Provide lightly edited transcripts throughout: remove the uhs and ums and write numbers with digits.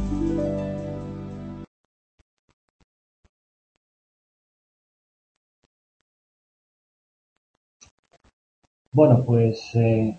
Bueno, pues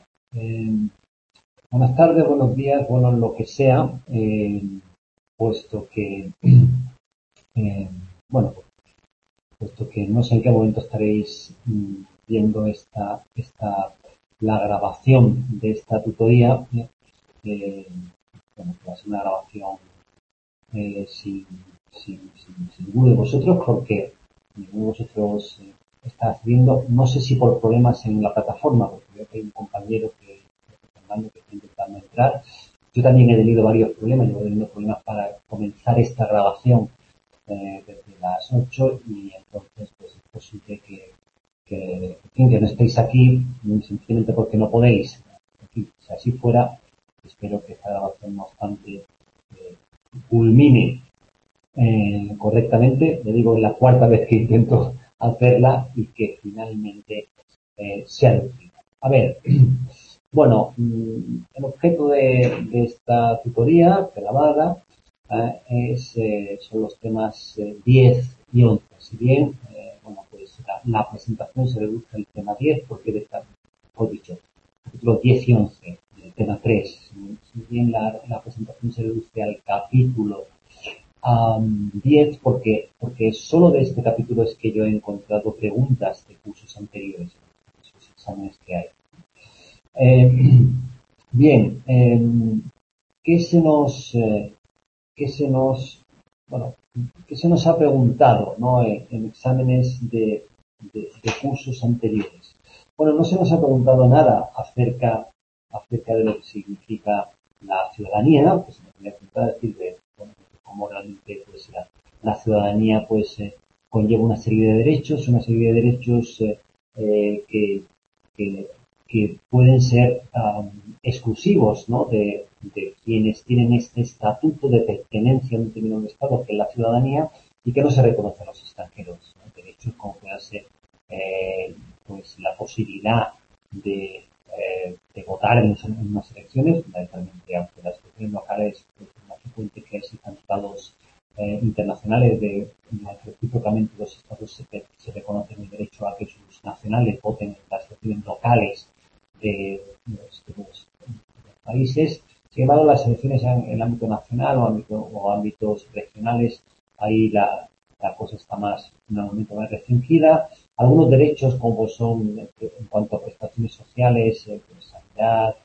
buenas tardes, buenos días, bueno, lo que sea, puesto que, eh, bueno, puesto que no sé en qué momento estaréis viendo la grabación de esta tutoría, eh, bueno, que va a ser una grabación sin, sin ninguno de vosotros, porque ninguno de vosotros está haciendo, no sé si por problemas en la plataforma, porque veo que hay un compañero que está intentando entrar. Yo también he tenido varios problemas, llevo teniendo problemas para comenzar esta grabación desde las 8 y entonces pues es posible que no estéis aquí sencillamente porque no podéis. Si así fuera, espero que esta grabación no obstante culmine correctamente. Le digo, es la cuarta vez que intento hacerla y que finalmente sea útil. A ver, bueno, el objeto de esta tutoría grabada son los temas 10 y 11. Si bien, bueno, pues la presentación se reduce al tema 10 porque mejor dicho, capítulos 10 y 11, el tema 3. Si bien la presentación se reduce al capítulo 10 porque solo de este capítulo es que yo he encontrado preguntas de cursos anteriores, de esos exámenes que hay. Eh, bien, ¿qué se nos, qué se nos, bueno, qué se nos ha preguntado, ¿no? En exámenes de cursos anteriores? Bueno, no se nos ha preguntado nada acerca de lo que significa la ciudadanía, pues me voy a intentar decir de bueno, cómo realmente pues, la ciudadanía pues conlleva una serie de derechos que, que pueden ser exclusivos, ¿no? de quienes tienen este estatuto de pertenencia a un determinado Estado, que es la ciudadanía, y que no se reconoce a los extranjeros, ¿no? Derechos como pueda ser pues la posibilidad de votar en unas elecciones, fundamentalmente aunque las elecciones locales pues, es más frecuente que existan estados internacionales en los que recíprocamente los estados se reconocen el derecho a que sus nacionales voten en las elecciones locales de los países. Sin embargo, las elecciones en el ámbito nacional o ámbitos regionales, ahí la cosa está en un momento más restringida. Algunos derechos, como son en cuanto a prestaciones sociales, pues, sanidad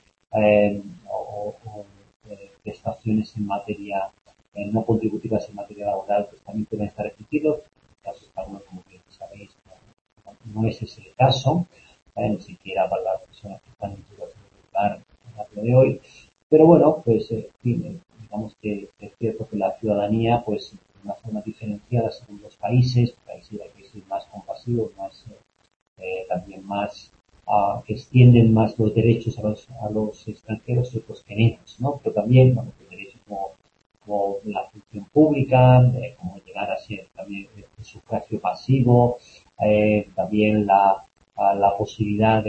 o prestaciones en materia no contributivas en materia laboral, pues también pueden estar restringidos. En el caso de algunos, como bien sabéis, no es ese el caso, ni siquiera para las personas que están en situación de lugar en el día de hoy. Pero bueno, pues digamos que es cierto que la ciudadanía, pues de una forma diferenciada según los países, hay países más compasivos, más también más que extienden más los derechos a los extranjeros y otros que menos, ¿no? Pero también, bueno, pues, derechos como la función pública, como llegar a ser también el sufragio pasivo, también la posibilidad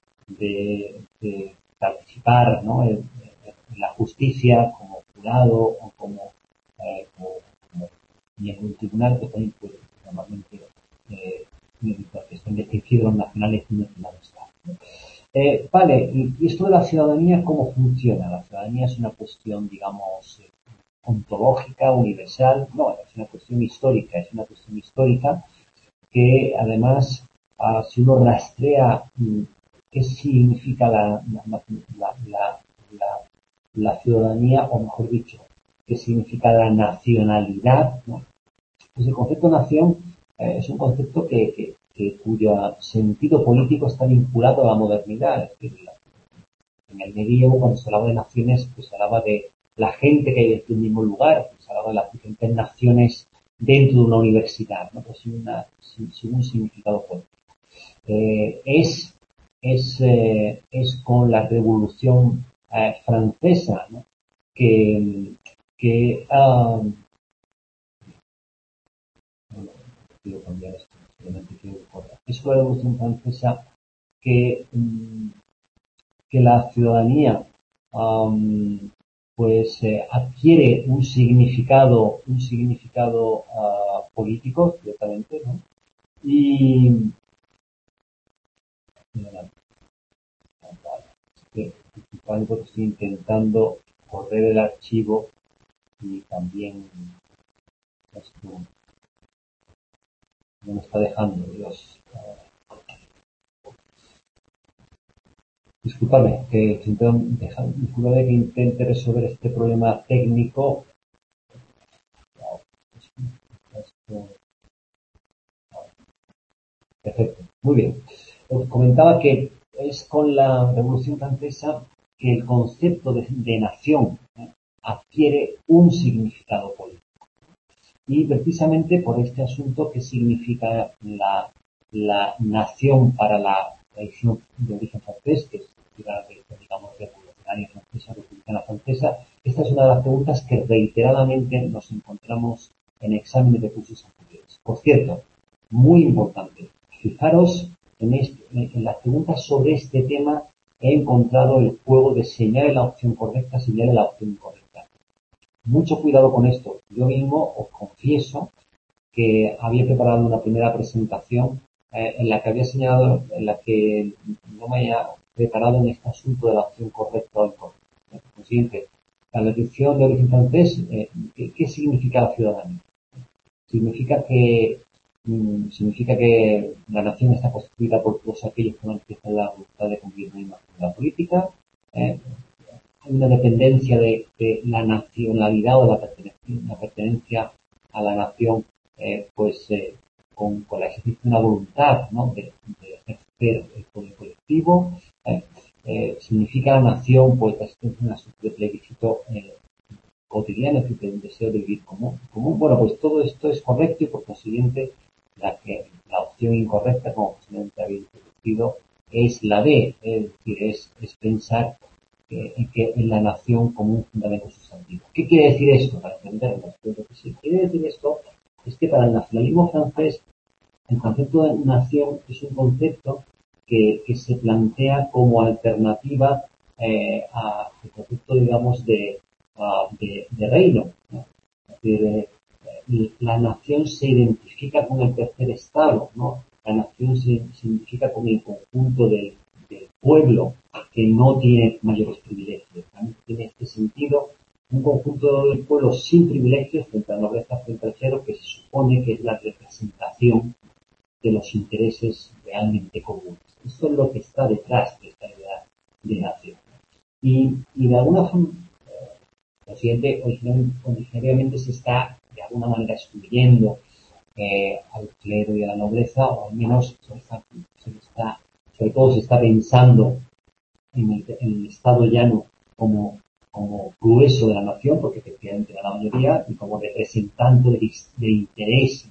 de participar, ¿no? en la justicia como jurado o como miembro del tribunal, que también puede normalmente que estén restringidos los nacionales y nacionales. Vale, y esto de la ciudadanía, ¿cómo funciona? La ciudadanía es una cuestión, digamos, ontológica, universal, no, es una cuestión histórica, que además, si uno rastrea qué significa la ciudadanía, o mejor dicho, qué significa la nacionalidad, ¿no? Pues el concepto nación es un concepto cuyo sentido político está vinculado a la modernidad. Es decir, en el medievo, cuando se hablaba de naciones, pues se hablaba de la gente que hay en un mismo lugar, se hablaba de las diferentes naciones dentro de una universidad, ¿no? Pues sin un significado político. Es con la Revolución Francesa, ¿no? que, que quiero cambiar esto, simplemente quiero recordar. Es con la Revolución Francesa que, que la ciudadanía pues adquiere un significado político, ciertamente, ¿no? Y algo que estoy intentando correr el archivo y también esto no me está dejando, Dios. Disculpadme que intente resolver este problema técnico. Perfecto, muy bien. Os comentaba que es con la Revolución Francesa que el concepto de nación adquiere un significado político. Y precisamente por este asunto que significa la nación para la tradición de origen francés, que es digamos revolucionaria francesa, republicana francesa, esta es una de las preguntas que reiteradamente nos encontramos en exámenes de cursos anteriores. Por cierto, muy importante, fijaros en las preguntas sobre este tema he encontrado el juego de señale la opción correcta, señale la opción incorrecta. Mucho cuidado con esto. Yo mismo os confieso que había preparado una primera presentación en la que había señalado, en la que no me había preparado en este asunto de la opción correcta o incorrecta. Por consiguiente, la definición de origen francés, ¿qué significa la ciudadanía? Significa que la nación está constituida por todos aquellos que manifiestan la voluntad de cumplir una imagen política. Hay una dependencia de la nacionalidad o la pertenencia a la nación, con la existencia de una voluntad, ¿no? de ejercer el poder colectivo. Significa la nación, pues, la existencia de una suerte de plebiscito cotidiano, es decir, un deseo de vivir común. Bueno, pues todo esto es correcto y por consiguiente la opción incorrecta, como posiblemente habéis introducido, es la D, es decir, es pensar que en la nación como un fundamento sustantivo. ¿Qué quiere decir esto? Para entenderlo, lo que sí quiere decir esto es que para el nacionalismo francés el concepto de nación es un concepto que se plantea como alternativa al concepto, digamos, de reino, ¿no? Es decir, la nación se identifica con el tercer estado, ¿no? La nación se identifica con el conjunto del pueblo que no tiene mayores privilegios. También tiene este sentido un conjunto del pueblo sin privilegios frente a la nobleza, frente al clero, que se supone que es la representación de los intereses realmente comunes. Esto es lo que está detrás de esta idea de nación. Y de alguna forma, lo siguiente, originariamente se está de alguna manera excluyendo al clero y a la nobleza, o al menos sobre todo se está pensando en el Estado llano como grueso de la nación, porque efectivamente era la mayoría, y como representante de interés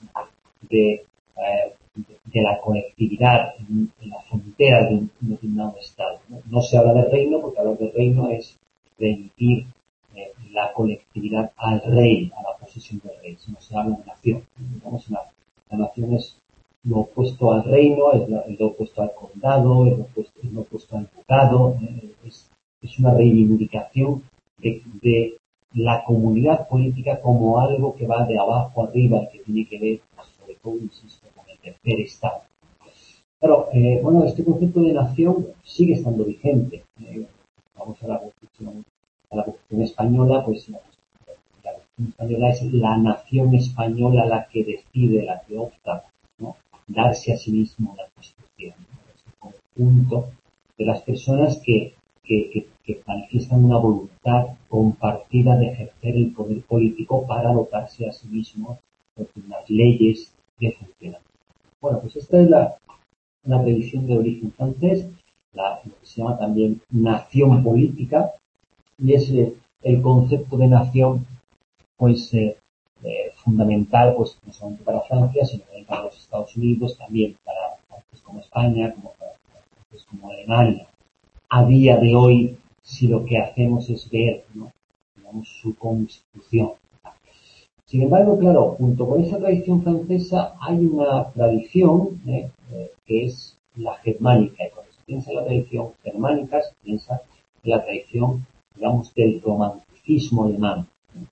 de la colectividad en las fronteras de un determinado Estado. No se habla de reino, porque hablar de reino es remitir la colectividad al rey, a la posesión del rey, sino se habla de nación. Digamos, la nación es lo opuesto al reino, es lo opuesto al condado, es lo opuesto al ducado, es una reivindicación de la comunidad política como algo que va de abajo arriba y que tiene que ver, sobre todo, insisto, con el tercer estado. Claro, este concepto de nación sigue estando vigente. Vamos a la Constitución española, pues la Constitución española es la nación española la que decide, la que opta, ¿no? Darse a sí mismo la Constitución, ¿no? Es el conjunto de las personas que manifiestan una voluntad compartida de ejercer el poder político para dotarse a sí mismos de unas leyes que funcionan. Bueno, pues esta es una previsión de origen francés, lo que se llama también nación política, y es el concepto de nación, pues fundamental, pues no solamente para Francia, sino también para los Estados Unidos, también para países como España, como para países como Alemania. A día de hoy, si lo que hacemos es ver, ¿no?, digamos, su constitución. Sin embargo, claro, junto con esa tradición francesa hay una tradición que es la germánica. Y cuando se piensa en la tradición germánica, se piensa en la tradición, digamos, del romanticismo romanticismo alemán.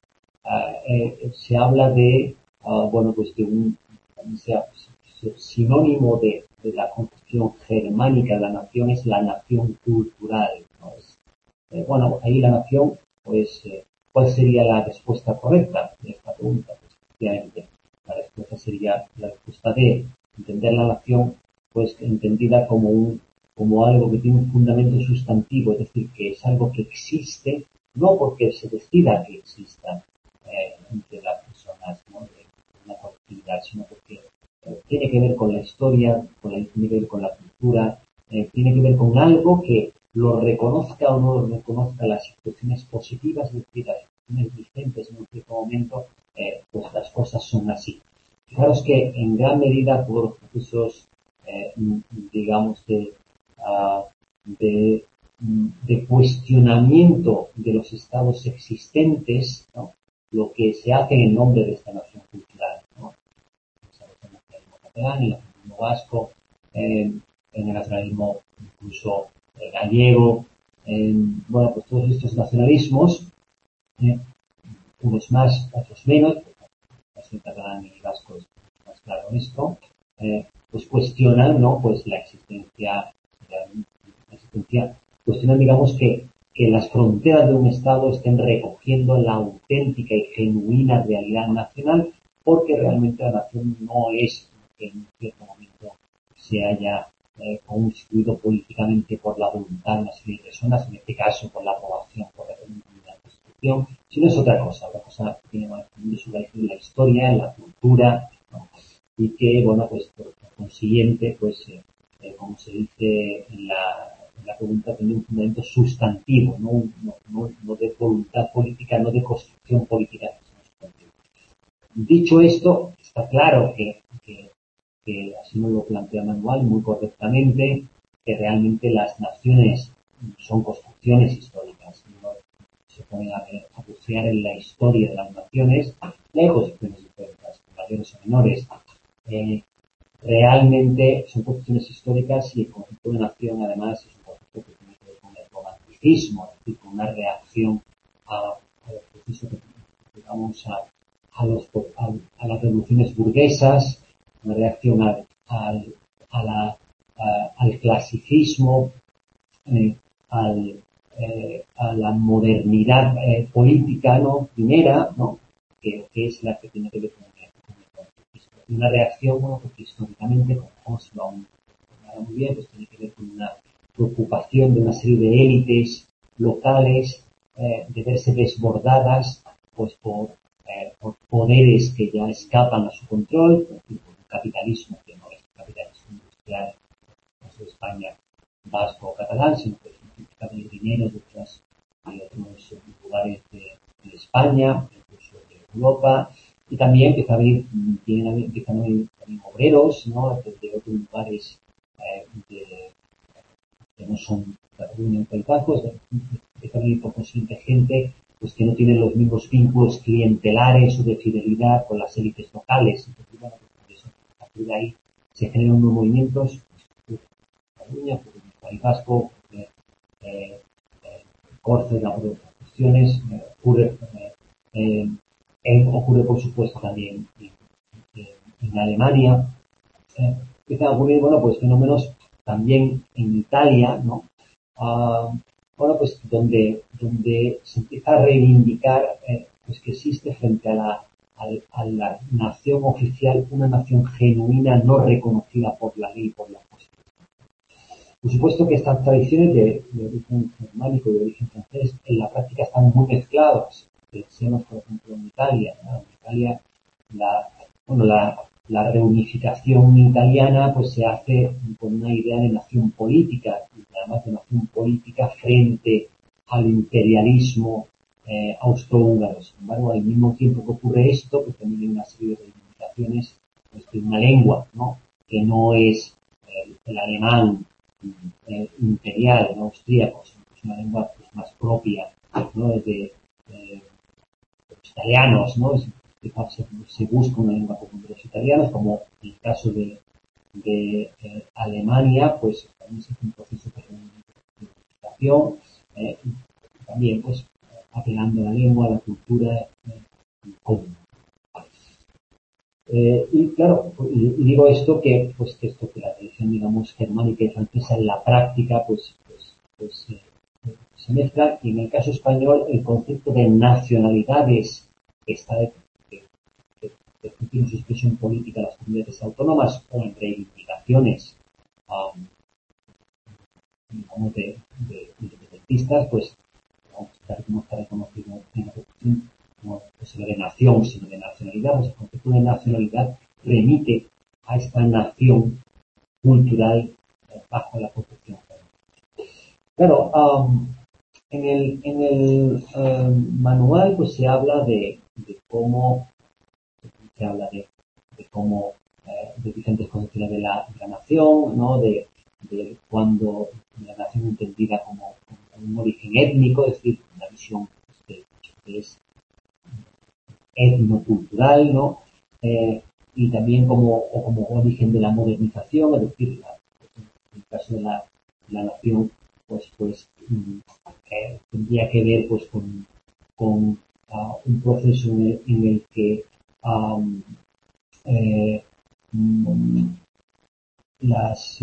Se habla de, pues de un sinónimo de la concepción germánica de la nación es la nación cultural, ¿no? Ahí la nación, pues, ¿cuál sería la respuesta correcta de esta pregunta? Pues, efectivamente, la respuesta sería la respuesta de entender la nación, pues, entendida como algo que tiene un fundamento sustantivo, es decir, que es algo que existe, no porque se decida que exista entre las personas, ¿no? De una colectividad, sino porque tiene que ver con la historia, tiene que ver con la cultura, tiene que ver con algo que lo reconozca o no lo reconozca las situaciones positivas, es decir, las situaciones vigentes en un cierto momento, pues las cosas son así. Fijaros que en gran medida por los procesos, digamos, de cuestionamiento de los estados existentes, ¿no? Lo que se hace en nombre de esta nación cultural, ¿no? En el nacionalismo catalán, en el nacionalismo vasco, en el nacionalismo incluso gallego, pues todos estos nacionalismos, unos más, otros menos, el catalán y el vasco es más claro esto, pues cuestionan, ¿no? Pues la existencia, cuestionan, digamos, que las fronteras de un Estado estén recogiendo la auténtica y genuina realidad nacional, porque realmente la nación no es que en un cierto momento se haya constituido políticamente por la voluntad de una serie de personas, en este caso por la aprobación por referéndum de la Constitución, sino es otra cosa que tiene más su raíz en la historia, en la cultura, ¿no? Y que, pues por consiguiente, pues como se dice en la pregunta, tiene un fundamento sustantivo, no de voluntad política, no de construcción política. Dicho esto, está claro que así nos lo plantea Manuel muy correctamente, que realmente las naciones son construcciones históricas. ¿No? Se pone a bucear en la historia de las naciones, y hay construcciones históricas, mayores o menores. Realmente son construcciones históricas y el concepto de nación, además, es un concepto que tiene que ver con el romanticismo, es decir, con una reacción a los procesos digamos, a las revoluciones burguesas, una reacción al clasicismo, a la modernidad política, ¿no? Primera, ¿no? Que es la que tiene que ver con el clasicismo. Una reacción, porque históricamente, como se lo han muy bien, pues tiene que ver con una preocupación de una serie de élites locales de verse desbordadas pues por poderes que ya escapan a su control, por un capitalismo que no es capitalismo industrial, no es de España, vasco o catalán, sino que significa de dinero de otros lugares de España, incluso de Europa, y también empiezan a haber también obreros, ¿no? De otros lugares que no son Cataluña y País Vasco, empiezan a ir por consiguiente gente pues que no tienen los mismos vínculos clientelares o de fidelidad con las élites locales. Entonces, pues por eso, a partir de ahí se generan unos movimientos, pues, Cataluña, pues, el País Vasco, Córcega, por otras cuestiones, ocurre por supuesto también en Alemania, empiezan a ocurrir, pues fenómenos también en Italia, ¿no? Pues donde se empieza a reivindicar pues que existe frente a la nación oficial una nación genuina no reconocida por la ley y por la Constitución. Por supuesto que estas tradiciones de origen germánico y de origen francés en la práctica están muy mezcladas. Pensemos, por ejemplo, en Italia, ¿no? En Italia la reunificación italiana pues se hace con una idea de nación política, y además de nación política frente al imperialismo austrohúngaro. Sin embargo, al mismo tiempo que ocurre esto, pues también hay una serie de reivindicaciones pues, de una lengua, ¿no? Que no es el alemán imperial, ¿no? Austríaco, sino que es una lengua pues, más propia, ¿no? De los italianos, ¿no? Se busca una lengua común de los italianos, como en el caso de Alemania, pues también se hace un proceso de reunificación, también pues apelando a la lengua, a la cultura común. Y claro, y digo esto que, pues, que esto que la tradición, digamos, germánica y francesa en la práctica, se mezcla, y en el caso español el concepto de nacionalidades que está que tiene su expresión política en las comunidades autónomas o en reivindicaciones digamos, de independentistas, pues no está reconocido en la Constitución como pues, no de nación, sino de nacionalidad. Pues el concepto de nacionalidad remite a esta nación cultural bajo la Constitución. Claro, en el manual pues se habla de cómo de cómo de diferentes concepciones de la nación, ¿no? De cuando la nación entendida como un origen étnico, es decir, una visión que es etnocultural, ¿no? Y también como origen de la modernización, es decir, en el caso de la nación, tendría que ver pues con un proceso en el que eh, mm, las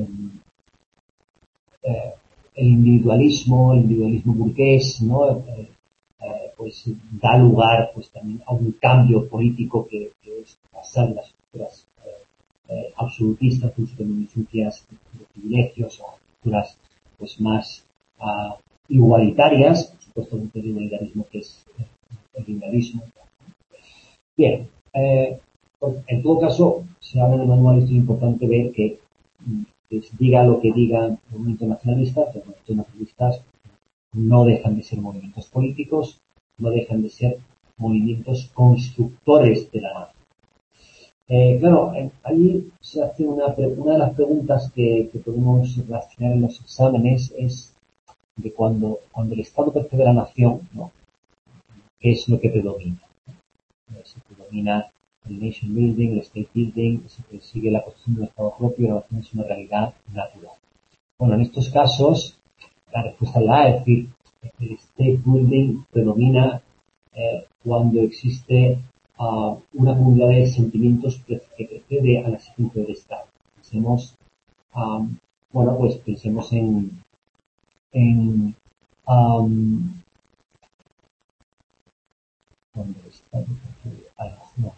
el individualismo burgués, ¿no? Pues da lugar pues también a un cambio político que es pasar las estructuras absolutistas, sus reminiscencias de privilegios a estructuras pues más igualitarias, por supuesto el igualitarismo que es el liberalismo. Bien, en todo caso, se habla en el manual, es importante ver que diga lo que digan los movimientos nacionalistas, no dejan de ser movimientos políticos, no dejan de ser movimientos constructores de la nación. Claro, ahí se hace una de las preguntas que podemos relacionar en los exámenes es de cuando el Estado percibe la nación, ¿no? ¿Qué es lo que predomina? Se predomina el nation building, el state building, se persigue la construcción de un Estado propio, la nación es una realidad natural. Bueno, en estos casos, la respuesta es la A, es decir, el state building predomina cuando existe una comunidad de sentimientos que precede a la existencia del Estado. Pensemos, pensemos en cuando el Estado precede a la nación.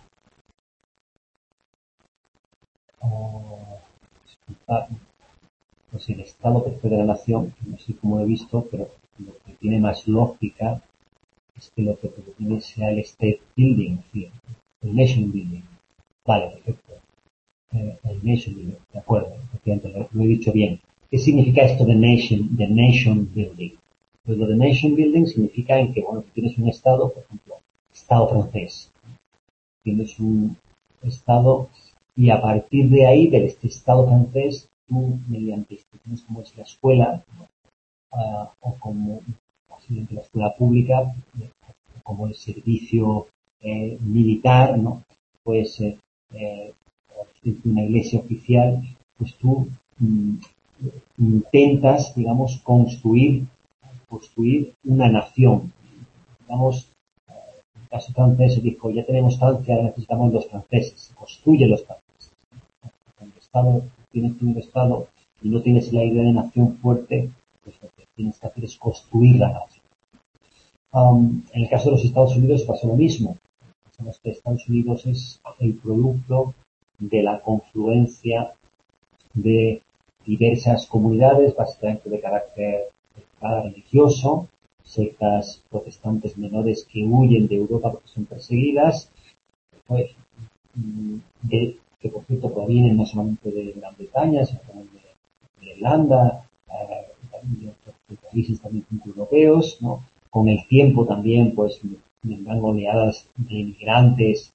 Pues el Estado precede a la nación, no sé cómo lo he visto, pero lo que tiene más lógica es que lo que predomine sea el state building, es decir, el nation building. Vale, perfecto. El nation building, de acuerdo, lo he dicho bien. ¿Qué significa esto de nation building? Pues lo de nation building significa en que, bueno, tú tienes un Estado, por ejemplo, Estado francés. Tienes un Estado y a partir de ahí, de este Estado francés, tú, mediante instituciones como es la escuela, o como posiblemente la escuela pública, como el servicio militar, ¿no? Pues una iglesia oficial, pues tú intentas, digamos, construir una nación. Digamos, en el caso francés se dijo, ya tenemos Francia, ahora necesitamos los franceses, se construyen los franceses. Cuando el Estado, tienes un Estado y no tienes la idea de nación fuerte, pues lo que tienes que hacer es construir la nación. En el caso de los Estados Unidos pasa lo mismo. Pensamos que Estados Unidos es el producto de la confluencia de diversas comunidades, básicamente de carácter religioso, sectas protestantes menores que huyen de Europa porque son perseguidas, pues, que por cierto provienen no solamente de Gran Bretaña, sino también de Irlanda, y de otros países también europeos, ¿no? Con el tiempo también, pues, vendrán oleadas de inmigrantes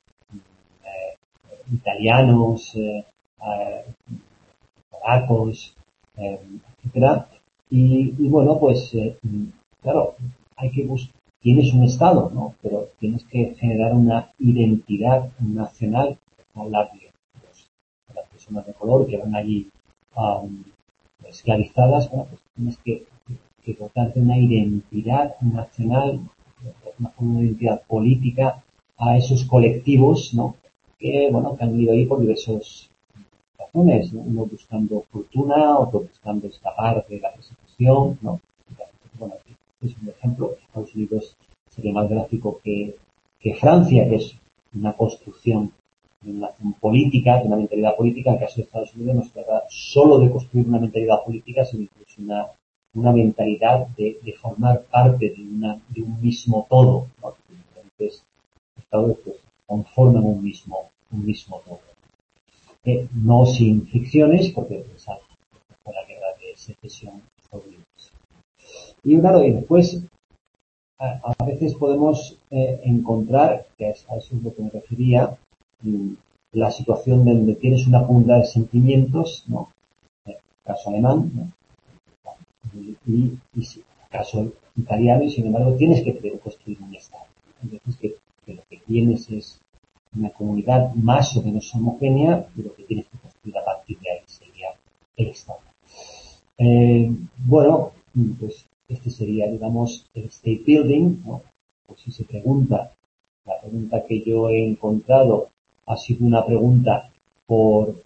italianos, polacos, etcétera. Y bueno, pues, claro, tienes un Estado, ¿no? Pero tienes que generar una identidad nacional, hablar de las personas de color que van allí esclavizadas, bueno, pues tienes que dotar de una identidad nacional una forma de identidad política a esos colectivos, ¿no? Que han vivido ahí por diversas razones, ¿no? Uno buscando fortuna, otro buscando escapar de la persecución, ¿no? Bueno, aquí es un ejemplo. Estados Unidos sería más gráfico que Francia, que es una construcción de una política, de una mentalidad política. En el caso de Estados Unidos no se trata solo de construir una mentalidad política, sino incluso una mentalidad de formar parte de un mismo todo, ¿no? Diferentes estados pues, conforman un mismo todo. No sin ficciones, porque esa fue la guerra de secesión estadounidense. Y claro, y después a veces podemos encontrar, que a eso es lo que me refería, la situación donde tienes una comunidad de sentimientos, ¿no? En el caso alemán, ¿no? Y si, en el caso italiano, y sin embargo tienes que construir un Estado. Entonces que lo que tienes es una comunidad más o menos homogénea y lo que tienes que construir a partir de ahí sería el Estado. Pues este sería, digamos, el state building, ¿no? Pues si se pregunta, la pregunta que yo he encontrado ha sido una pregunta por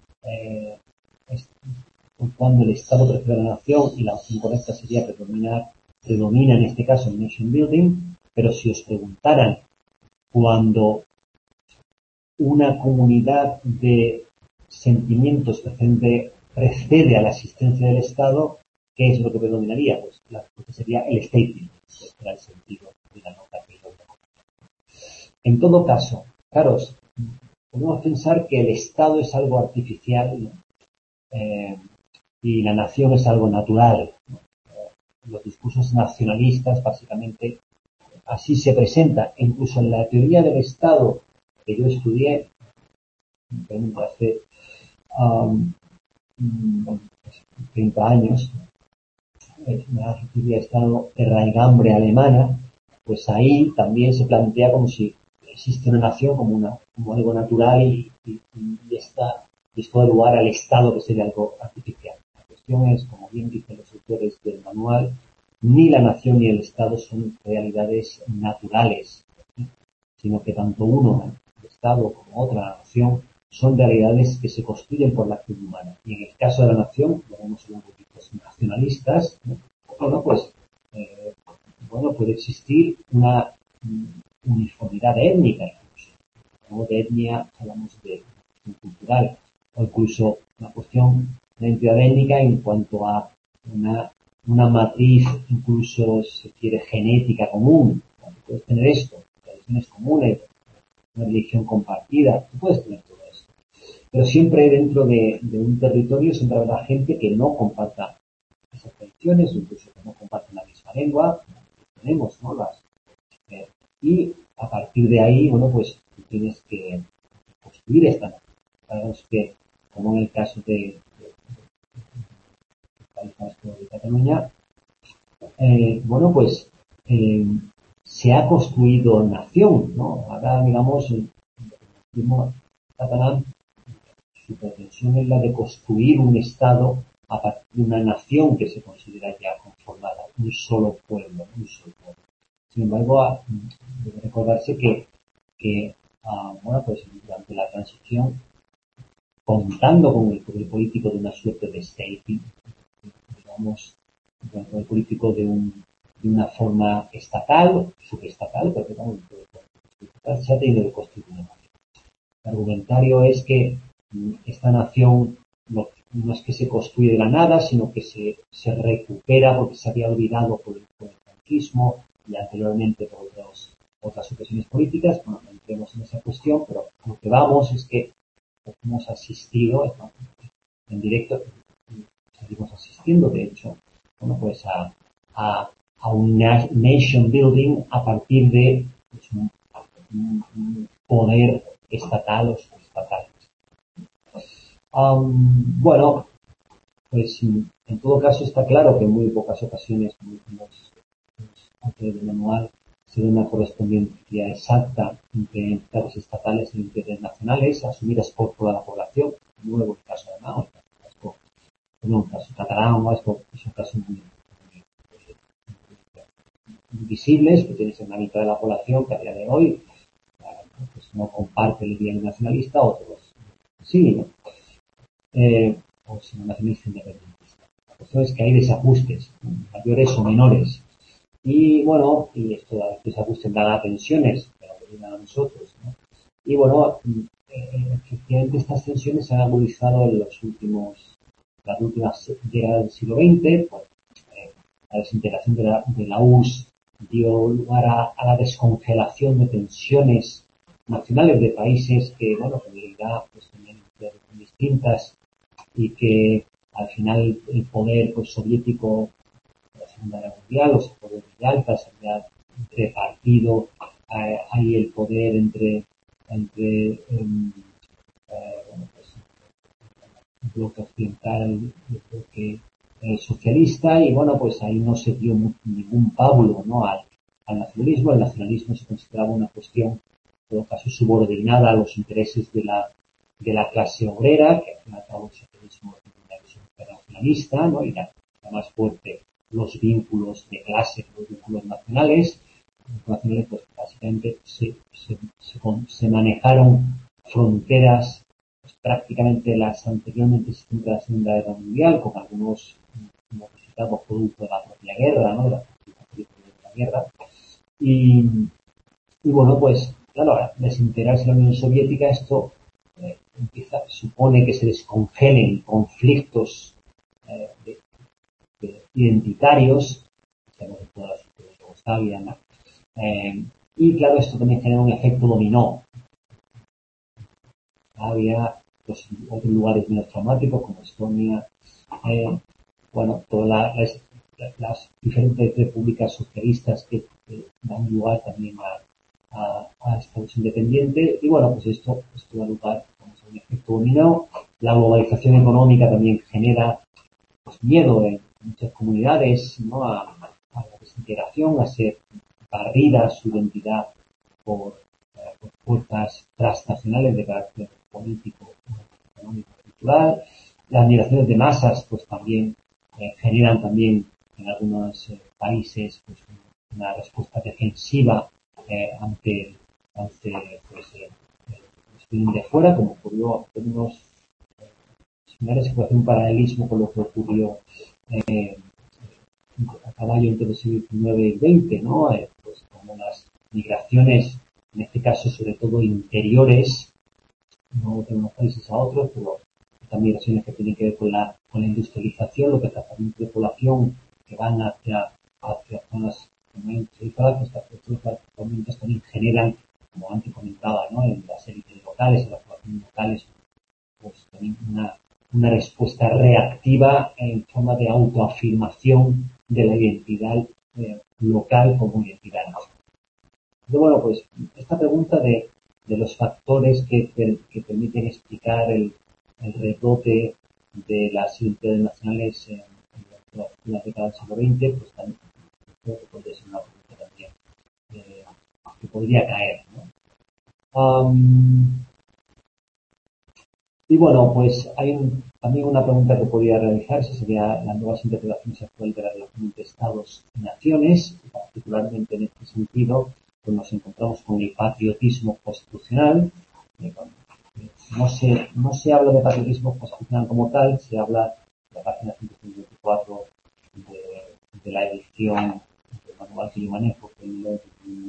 cuando el Estado precede a la nación, y la opción correcta sería predomina en este caso el nation building, pero si os preguntaran cuando una comunidad de sentimientos precede a la existencia del Estado, ¿qué es lo que predominaría? Pues la respuesta sería el state building. Este era el sentido de la nota que yo tengo. En todo caso, claro, podemos pensar que el Estado es algo artificial, ¿no? Y la nación es algo natural, ¿no? Los discursos nacionalistas básicamente así se presenta. Incluso en la teoría del Estado que yo estudié hace 30 años, la teoría del Estado de raigambre alemana, pues ahí también se plantea como si existe una nación como algo natural y esto da lugar al Estado, que sería algo artificial. La cuestión es, como bien dicen los autores del manual, ni la nación ni el Estado son realidades naturales, sino que tanto uno, el Estado, como otra, la nación, son realidades que se construyen por la acción humana. Y en el caso de la nación, podemos hablar de grupos nacionalistas, ¿no? Puede existir una uniformidad étnica, incluso. Hablamos de etnia, hablamos de cuestión cultural, o incluso una cuestión de identidad étnica en cuanto a una matriz, incluso si se quiere, genética común. Puedes tener esto, tradiciones comunes, una religión compartida, tú puedes tener todo eso. Pero siempre dentro de un territorio siempre habrá gente que no comparta esas tradiciones, incluso que no comparten la misma lengua, tenemos, ¿no? Y a partir de ahí, pues tú tienes que construir esta nación. Sabemos que, como en el caso del País Vasco de Cataluña, se ha construido nación, ¿no? Ahora, digamos, el gobierno catalán, su pretensión es la de construir un Estado a partir de una nación que se considera ya conformada, un solo pueblo, un solo pueblo. Sin embargo, debe recordarse que durante la transición, contando con el poder político de una suerte de state, digamos, con el poder político de una forma estatal, subestatal, pero digamos, se ha tenido que construir una nación. El argumentario es que esta nación no es que se construye de la nada, sino que se recupera porque se había olvidado por el franquismo y anteriormente por otras ocasiones políticas. Bueno, no entremos en esa cuestión, pero lo que vamos es que hemos asistido, ¿no? En directo, seguimos asistiendo, de hecho, a un nation building a partir de un poder estatal o subestatal. En todo caso está claro que en muy pocas ocasiones, los autores del manual, se da una correspondencia exacta entre entidades estatales y entidades nacionales asumidas por toda la población. De nuevo, el caso de Mao, el caso catalán o vasco, es un caso muy visibles, que tienes una mitad de la población que a día de hoy pues no comparte el ideario nacionalista, otros sí, ¿no? O si no nacionalista independentista. La cuestión es que hay desajustes, mayores o menores. Y bueno, y estos desajustes dan a tensiones, pero que llegan a nosotros, ¿no? Y bueno, efectivamente estas tensiones se han agudizado en las últimas décadas del siglo XX, pues, la desintegración de la URSS dio lugar a la descongelación de tensiones nacionales de países que, bueno, en realidad pues tenían distintas y que al final el poder pues soviético de la Segunda Guerra Mundial, los poderes de alta se había repartido, hay el poder entre bueno, pues, el bloque occidental y el bloque socialista, y bueno, pues ahí no se dio ningún pábulo, ¿no?, al nacionalismo. El nacionalismo se consideraba una cuestión, en todo caso, subordinada a los intereses de la clase obrera, que al fin y al cabo el socialismo tiene una visión internacionalista, ¿no?, y la más fuerte los vínculos de clase, los vínculos nacionales. Los nacionales, pues básicamente se manejaron fronteras pues, prácticamente las anteriormente existentes de la Segunda Guerra Mundial, con algunos modificados producto de la propia guerra, ¿no?, de la guerra. Y bueno, pues claro, al desintegrarse la Unión Soviética, esto supone que se descongelen conflictos identitarios, tenemos toda la sociedad de Yugoslavia, ¿no? Y claro, esto también genera un efecto dominó. Había pues, otros lugares menos traumáticos como Estonia, bueno, todas las diferentes repúblicas socialistas que dan lugar también a estados independientes. Y bueno, pues esto da lugar a un efecto dominó. La globalización económica también genera pues, miedo en muchas comunidades, ¿no?, a la desintegración, a ser barrida su identidad por fuerzas transnacionales de carácter político, económico, cultural. Las migraciones de masas pues también generan también en algunos países pues, una respuesta defensiva ante pues, los que vienen de fuera, como ocurrió en unos similares. Se puede hacer un paralelismo con lo que ocurrió a caballo entre el siglo XIX y XX, ¿no? Pues como las migraciones, en este caso sobre todo interiores, no de unos países a otros, pero también migraciones que tienen que ver con la industrialización, los desplazamientos de población que van hacia zonas industrializadas, pues estos desplazamientos también generan, como antes comentaba, ¿no?, en las élites locales, en las poblaciones locales, pues también una respuesta reactiva en forma de autoafirmación de la identidad local como identidad nacional. Entonces, bueno, pues esta pregunta de los factores que permiten explicar el rebote de las identidades nacionales en las décadas del siglo XX, pues también creo que podría ser una pregunta también que podría caer, ¿no? Y bueno, pues hay también una pregunta que podría realizarse, sería las nuevas interpretaciones actuales de la relación entre Estados y naciones, y particularmente en este sentido, pues nos encontramos con el patriotismo constitucional. No se habla de patriotismo constitucional como tal, se habla de la página 124 de la edición del manual que yo manejo, que es el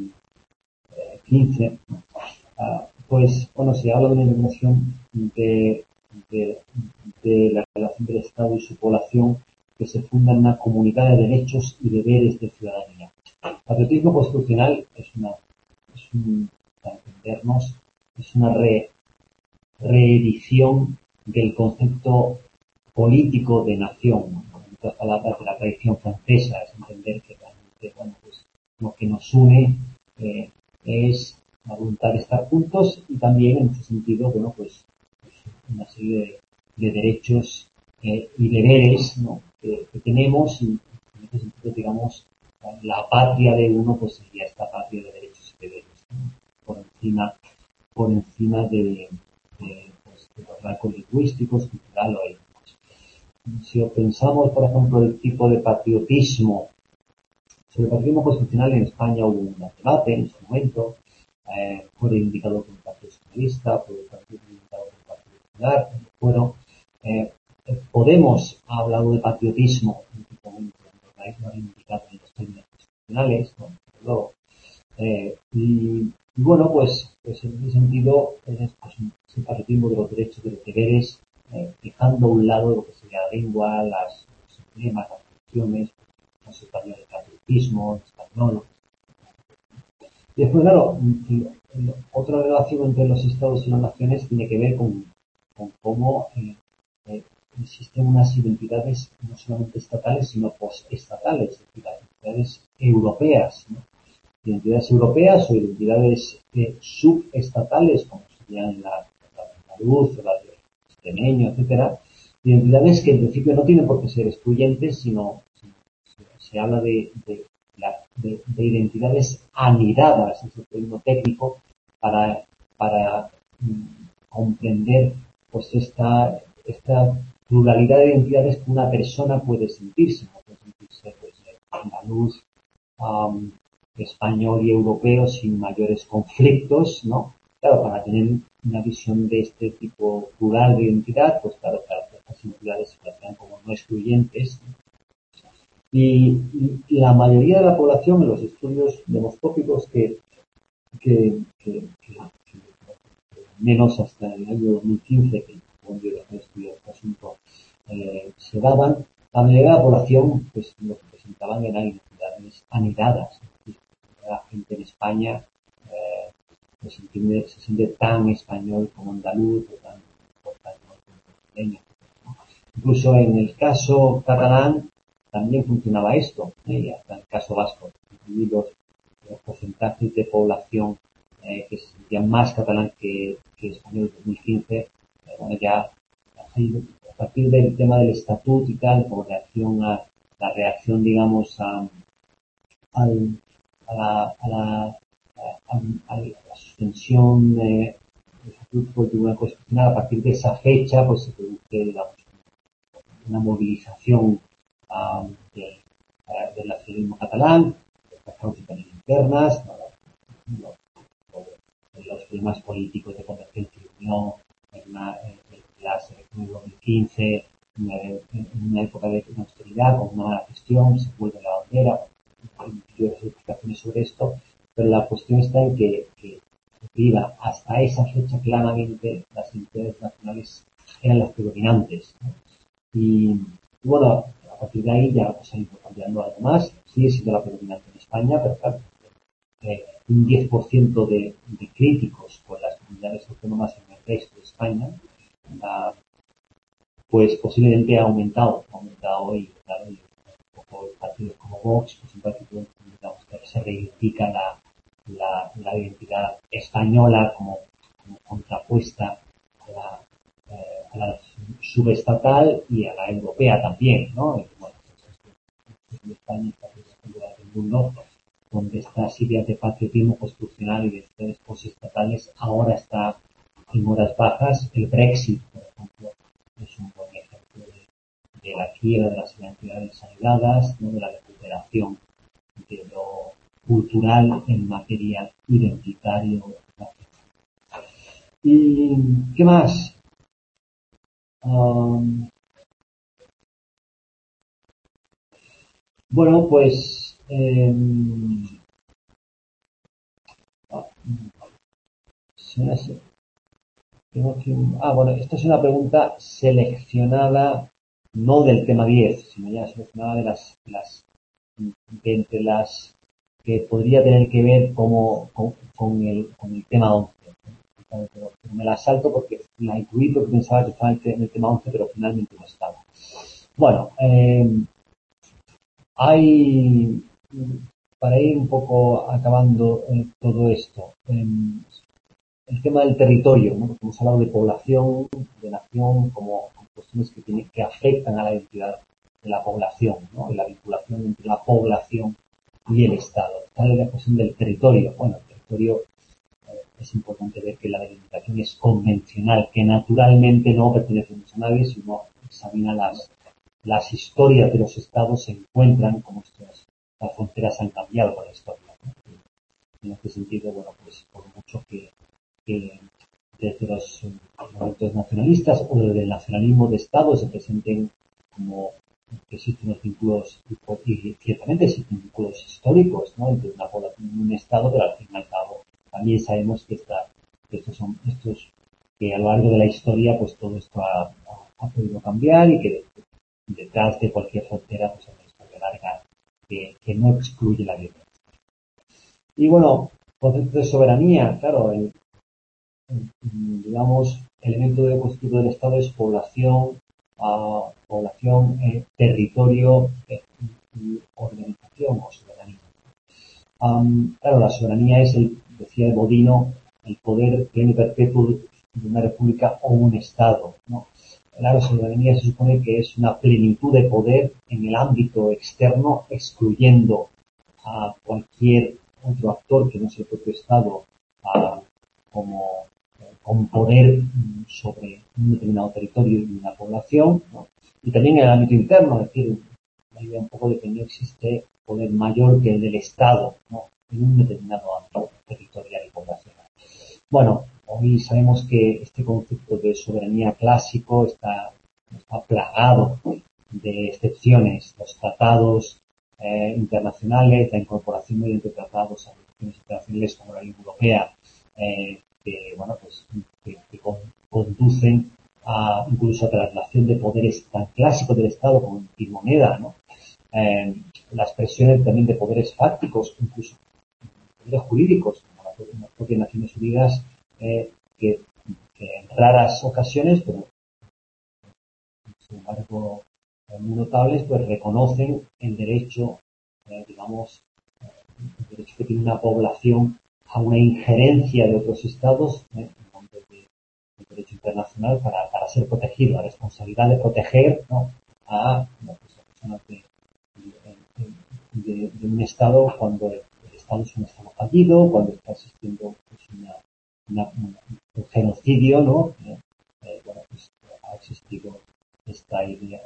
2015. Pues bueno, se habla de una eliminación de la relación del Estado y su población que se funda en una comunidad de derechos y deberes de ciudadanía. El patriotismo constitucional para entendernos, es una reedición del concepto político de nación, en otras palabras, de la tradición francesa. Es entender que realmente, bueno, pues lo que nos une es la voluntad de estar juntos, y también en ese sentido, bueno, pues una serie de derechos y deberes, ¿no?, que tenemos, y en ese sentido, digamos, la patria de uno pues sería esta patria de derechos y deberes, ¿no?, por encima de los rasgos lingüísticos, cultural o étnicos. Si pensamos, por ejemplo, el tipo de patriotismo Sobre el patriotismo constitucional en España hubo un debate en su momento, fue reivindicado por el Partido Socialista, fue reivindicado por el Partido Popular, fueron, Podemos ha hablado de patriotismo en su momento, lo ha reivindicado en los términos constitucionales, ¿no? Luego, y bueno, pues en ese sentido es el patriotismo de los derechos, de los deberes, dejando a un lado lo que sería la lengua, los emblemas, las funciones, los españoles, el patriotismo, el español. Y después, claro, otra relación entre los estados y las naciones tiene que ver con cómo existen unas identidades no solamente estatales, sino postestatales, es decir, las identidades europeas, ¿no? Identidades europeas o identidades subestatales, como serían la de andaluz, la de extremeño, etcétera, identidades que en principio no tienen por qué ser excluyentes, sino se habla de identidades anidadas, es el término técnico, para comprender pues esta pluralidad de identidades que una persona puede sentirse, ¿no? Puede sentirse pues, andaluz, español y europeo sin mayores conflictos, ¿no? Claro, para tener una visión de este tipo plural de identidad, pues claro, estas identidades se plantean como no excluyentes. Y la mayoría de la población en los estudios demoscópicos que menos hasta el año 2015, que cuando yo estudié este asunto, se daban, la mayoría de la población pues lo que presentaban eran identidades anidadas. La gente en España se siente tan español como andaluz o tan español como brasileño, ¿no? Incluso en el caso catalán también funcionaba esto, y hasta en el caso vasco, los porcentajes de población que se sentían más catalán que español en 2015, bueno, ya a partir del tema del estatuto y tal, como reacción a la reacción, digamos, a la suspensión del estatuto por el Tribunal Constitucional, a partir de esa fecha, pues se produce, digamos, una movilización del nacionalismo catalán, las causas internas, los problemas políticos de convergencia y unión, las elecciones de 2015, en una época de austeridad, con una mala gestión, se vuelve la bandera, hay muchas explicaciones sobre esto, pero la cuestión está en que iba hasta esa fecha claramente las identidades nacionales eran las predominantes, ¿no? Y bueno, a partir de ahí ya pues, ha ido cambiando algo más, sigue siendo la predominante en España, pero claro, un 10% de críticos con las comunidades autónomas en el resto de España, pues posiblemente ha aumentado y claro, y un poco partidos como Vox, pues un partido, digamos, que se reivindica la identidad española como contrapuesta a la subestatal y a la europea también, ¿no? Y, bueno, en España y en el mundo, donde estas ideas de patriotismo constitucional y de identidades postestatales ahora está en horas bajas. El Brexit, por ejemplo, es un buen ejemplo de la quiebra de las identidades anidadas, ¿no? De la recuperación de lo cultural en materia identitario. ¿Y qué más? Bueno, pues bueno, esta es una pregunta seleccionada, no del tema 10, sino ya seleccionada de entre las que podría tener que ver con el tema 11. Pero me la salto porque la incluí porque pensaba que estaba en el tema 11, pero finalmente no estaba. Bueno, hay, para ir un poco acabando todo esto, el tema del territorio, ¿no? Porque hemos hablado de población, de nación, como cuestiones que afectan a la identidad de la población, ¿no? Y la vinculación entre la población y el Estado. Está la cuestión del territorio. Bueno, el territorio es importante ver que la delimitación es convencional, que naturalmente no pertenecemos a nadie, si uno examina las historias de los estados, se encuentran como estos las fronteras han cambiado con la historia, ¿no? En este sentido, bueno, pues por mucho que desde los movimientos nacionalistas o desde el nacionalismo de Estado se presenten como que existen unos vínculos, y ciertamente existen vínculos históricos, ¿no?, entre una población y un Estado, pero al fin y al cabo también sabemos que que a lo largo de la historia pues todo esto ha podido cambiar y que detrás de cualquier frontera pues hay una historia larga que no excluye la violencia. Y bueno, concepto de soberanía, claro, digamos, elemento de constitutivo del Estado es población, territorio y organización o soberanía. Claro, la soberanía es, decía Bodino, el poder pleno y perpetuo de una república o un Estado, ¿no? La soberanía se supone que es una plenitud de poder en el ámbito externo, excluyendo a cualquier otro actor que no sea el propio Estado como con poder sobre un determinado territorio y una población, ¿no? Y también en el ámbito interno, es decir, la idea un poco de que no existe poder mayor que el del Estado, ¿no?, en un determinado ámbito territorial y poblacional. Bueno, hoy sabemos que este concepto de soberanía clásico está plagado de excepciones. Los tratados internacionales, la incorporación mediante tratados a relaciones internacionales como la Unión Europea, que, bueno, pues, que conducen incluso a traslación de poderes tan clásicos del Estado como emitir moneda, ¿no? Las presiones también de poderes fácticos, incluso poderes jurídicos, como las propias Naciones Unidas, que en raras ocasiones, pero sin embargo muy notables, pues reconocen el derecho, digamos, el derecho que tiene una población a una injerencia de otros estados en nombre del derecho internacional para ser protegido, la responsabilidad de proteger, ¿no?, a personas de un estado cuando el estado es un estado fallido, cuando está existiendo pues, un genocidio, ¿no? Bueno, pues ha existido esta idea,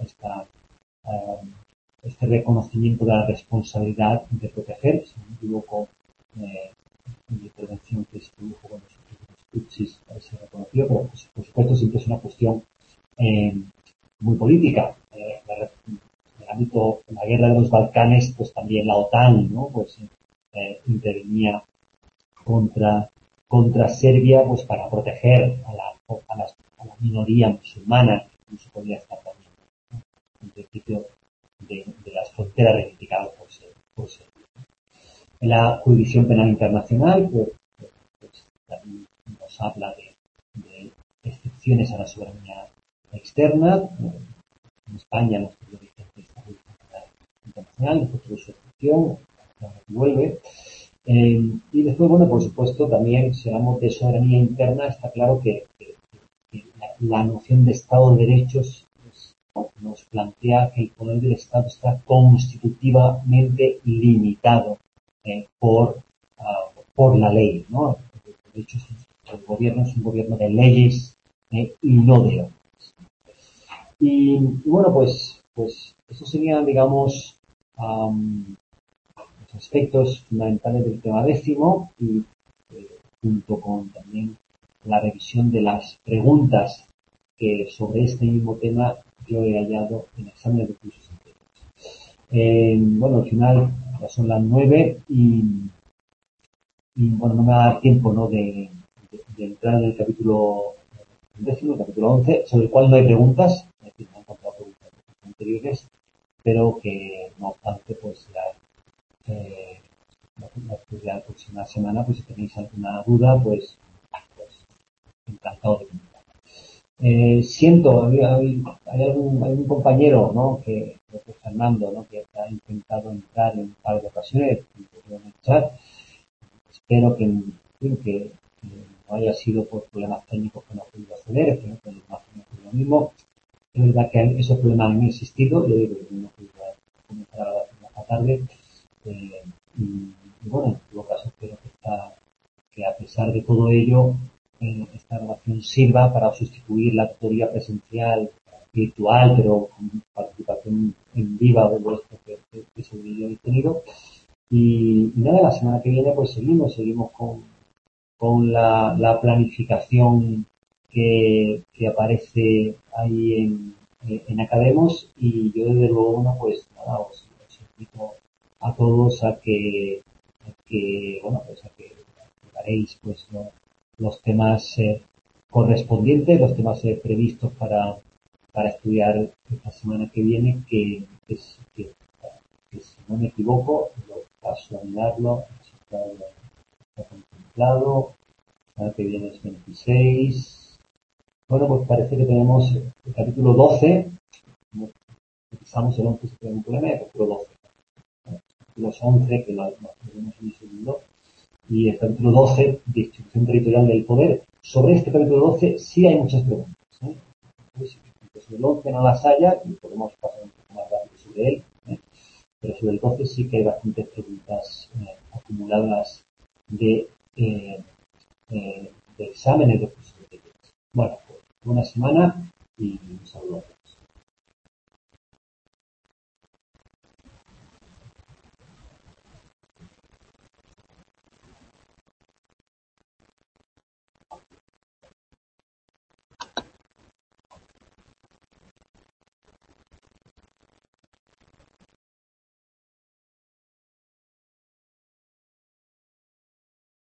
este reconocimiento de la responsabilidad de proteger, si no me equivoco, la intervención que se produjo con los Tutsis se reconoció, pero pues, por supuesto siempre es una cuestión muy política. En el ámbito de la guerra de los Balcanes, pues también la OTAN, ¿no?, pues intervenía contra Serbia, pues para proteger a la minoría musulmana, que incluso podía estar también, ¿no?, en principio de las fronteras reivindicadas por Serbia. En la jurisdicción penal internacional, pues también nos habla de excepciones a la soberanía externa. En España nos dio vigente esta jurisdicción penal internacional, nosotros su excepción, la revuelve. Y después, bueno, por supuesto, también si hablamos de soberanía interna, está claro que la noción de Estado de Derechos nos plantea que el poder del Estado está constitutivamente limitado por la ley, ¿no? De hecho, el gobierno es un gobierno de leyes y no de órdenes. Y bueno, pues esos serían, digamos, los aspectos fundamentales del tema 10 y junto con también la revisión de las preguntas que sobre este mismo tema yo he hallado en exámenes de cursos anteriores. Bueno, al final ya son las 9 y bueno, no me va a dar tiempo, ¿no?, de entrar en el capítulo 10, el capítulo 11, sobre el cual no hay preguntas, es decir, no he encontrado preguntas anteriores, pero que no obstante, pues la próxima semana, pues si tenéis alguna duda, pues encantado de contestar. Siento, hay algún compañero, ¿no?, que Fernando, ¿no?, que ha intentado entrar en un par de ocasiones, en el chat. Espero que no haya sido por problemas técnicos que no ha podido acceder, que no lo mismo. Es verdad que esos problemas han existido, yo digo que no he podido comenzar a la esta tarde. Y bueno, en todo caso espero que a pesar de todo ello, esta grabación sirva para sustituir la tutoría presencial virtual, pero con participación en viva de vuestro que sobre yo he tenido. Y nada, la semana que viene pues seguimos con la planificación que aparece ahí en Academos, y yo desde luego, bueno, pues nada, os invito a todos bueno, pues a que haréis pues los temas correspondientes, los temas previstos para estudiar esta semana que viene, que si no me equivoco, lo paso a mirarlo, está contemplado, la semana que viene es 26. Bueno, pues parece que tenemos el capítulo 12, como empezamos el 11 si tenemos un problema, el capítulo 12. Los 11 que lo tenemos en el segundo, y el capítulo 12, distribución territorial del poder. Sobre este capítulo 12 sí hay muchas preguntas. Pues, sobre el 11 no las haya y podemos pasar un poco más rápido sobre él, pero sobre el 12 sí que hay bastantes preguntas acumuladas de, eh, de exámenes de cursos de. Bueno, pues buena semana y un saludo.